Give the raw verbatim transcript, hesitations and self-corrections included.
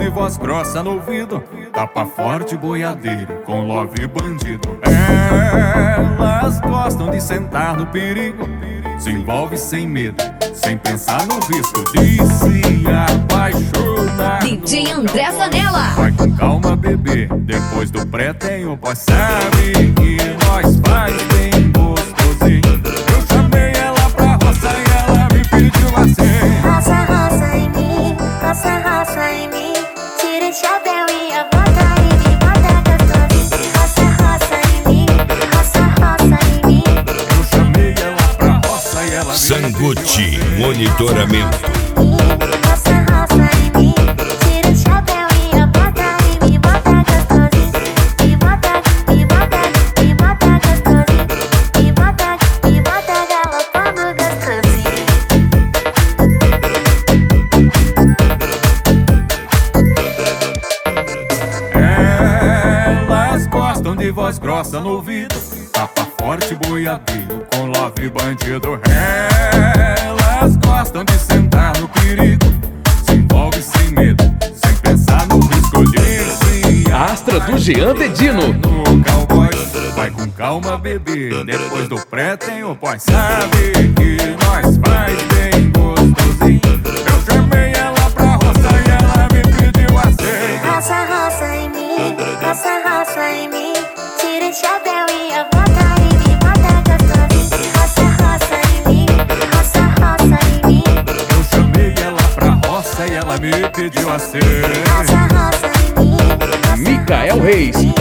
de voz grossa no ouvido, tapa forte, boiadeiro, com love bandido. Elas gostam de sentar no perigo, se envolve sem medo, sem pensar no risco de se apaixonar. D J André Zanella. Vai com calma, bebê, depois do pré tem o pós. Sabe que nós faz bem gostosinho. Eu chamei ela pra roça e ela me pediu assim: roça, roça em mim, roça, roça em mim. Tira o chapéu e a bota e me bota gostosinho. Roça, roça em mim, roça, roça em mim. Eu chamei ela pra roça e ela me Zanguti Monitoramento. Roça, roça em mim. Tira o chapéu e a bota e me bota gostosinho. Me bota, me bota, me bota gostosinho. Me bota, me bota galopando gostosinho. Elas gostam de voz grossa no ouvido, tapa forte, boiadeiro, com love bandido. Elas gostam de sentar no perigo, se envolve sem medo, sem pensar no risco de se Astra do Jean Dedino. no cowboy. Vai com calma, bebê, depois do pré tem o pós. Sabe que nós faz bem gostosinho. Eu chamei ela pra roça e ela me pediu assim: Roça, roça em mim, roça, roça em mim. Tira o chapéu e a bota e me bota gostosinho. Roça, roça em mim, roça, roça em mim. Eu chamei ela pra roça e ela me pediu assim. Roça, roça em mim, roça, Micael Reis.